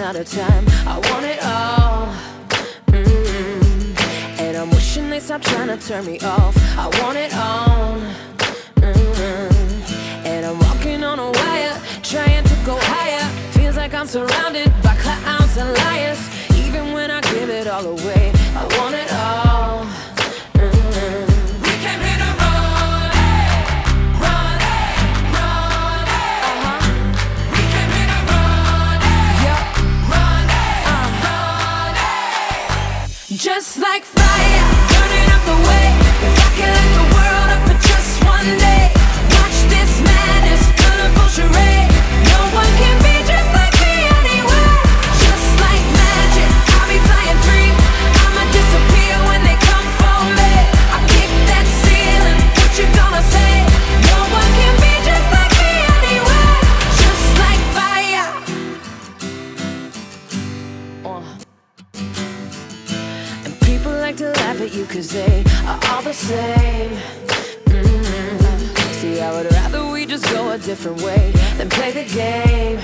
out of time. I want it all. And I'm wishing they stop trying to turn me off. I want it all. And I'm walking on a wire, trying to go higher. Feels like I'm surrounded by clowns and liars. Even when I give it all away, I want it all. We came here to run, run, run. We came here to run, run, run. Just like fire, burning up the way. If I could light the world up for just one day, watch this madness, colorful charade. No one can be just like me anyway. Just like magic, I'll be flying free. I'ma disappear when they come for me. I kick that ceiling, what you gonna say? No one can be just like me anyway. Just like fire. And people like to laugh at you 'cause they are all the same. See, I would rather we just go a different way than play the game.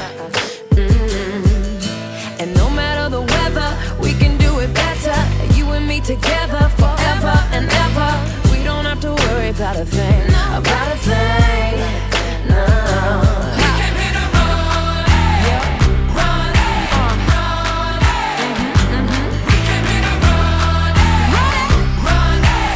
And no matter the weather, we can do it better. You and me together forever and ever. We don't have to worry about a thing, about a thing. No. We came here to run, run, run. We came here to run, run,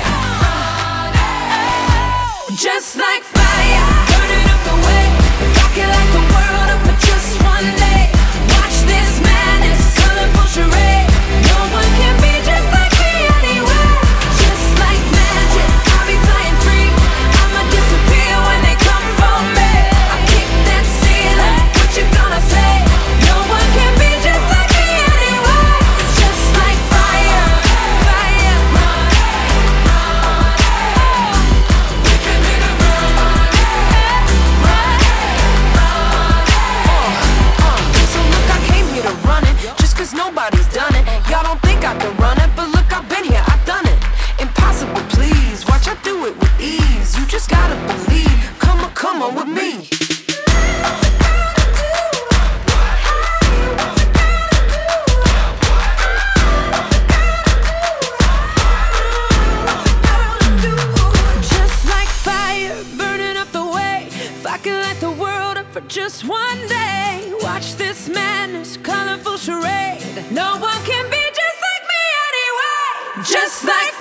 run. Just like fire, burning up the way. If I could light the world up for just one day, watch this madness, colorful charade. No one can be just like me anyway. Just like magic, I'll be flying free. I'ma disappear when they come for me. I kick that ceiling, what you gonna say? No one can be just like me anyway. Just like fire, fire. We came here to run, So look, I came here to run it, just 'cause nobody's done it. Y'all don't think I can run it, but look, I've been here, I've done it. Impossible, please, watch I do it with ease. You just gotta believe, come on with me. Just like fire, burning up the way. If I could light the world up for just one day, watch this madness, colorful charade. No one can be just like me anyway. Just like